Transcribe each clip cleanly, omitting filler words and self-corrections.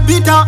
bitter.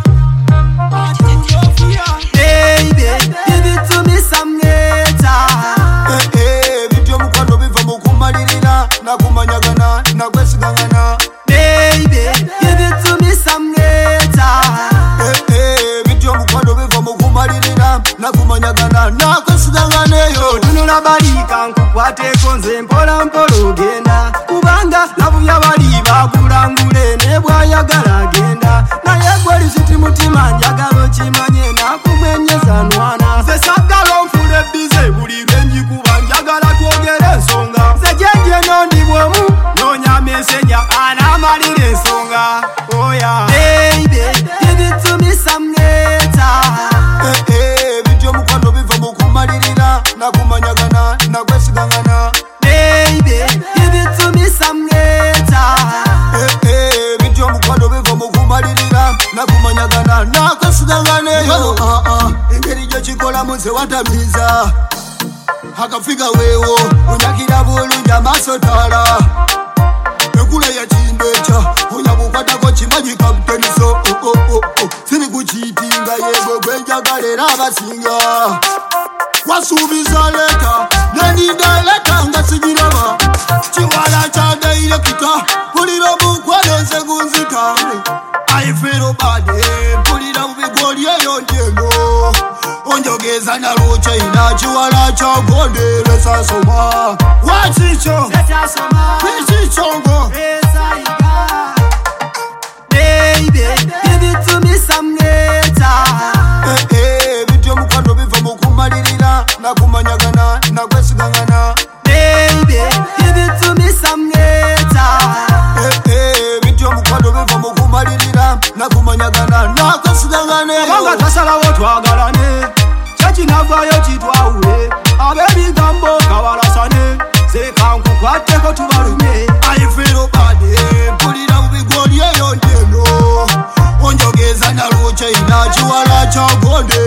Baby, give it to me some later. Video mukwano biva mukumalirira nakumanyagana nakwesigangana. Baby, give it to me some later. Video mukwano biva mukumalirira nakumanyagana nakwesigangana yo. Tunula balika nkukwateko nze mpola mpola ogenda kubanga nabuya bali bakulangule ne bwayagala agenda naye gwali siti mutima njagala okimanye nakumwenyeza nwana nze saggala onfule bize buli lwenji kuba njagala twogera ensonga nze gyenje nondibwemu noonya meseja anamalira ensonga oya baby give it to me some later. Bityo mukwano biva mukumalirira nakumanyagana nakwesigangana. Baby give it to me some later. Bityo mukwano biva mukumalirira nakumanyagana nakwesigangana yo. Engeri gyekikola munze watamiza akafika weewo onyakira bulungi amaaso taala ekula yakindekya onyakukwatako kimanyi kaputeniso siri kukiitinga yegwe gwenjagala era abasinga wasuubiza leta nendinda leta nga sigiraba kiwala kya dairekita pulira omukwano nze gunzita I feel bad pulira mubigoli eyo ndyeno onjogeza naluce ina kiwala kyagondere sasoma wakikyo kikikyongo. Baby give it to me some later. Bityo mukwano biva mukumalirira nakumanyagana nakwesigangana. Baby give it to me some later. Bityo mukwano biva mukumalirira nakumanyagana nakwesigangana kubanga twasalawo twagalane kyekinavayo kitwawule abebigambo kabalasane sekankukwateko tubalumye. I feel bad mpulira mubigoli eyo ndyeno onjogeza naluce ina kiwala kyagondere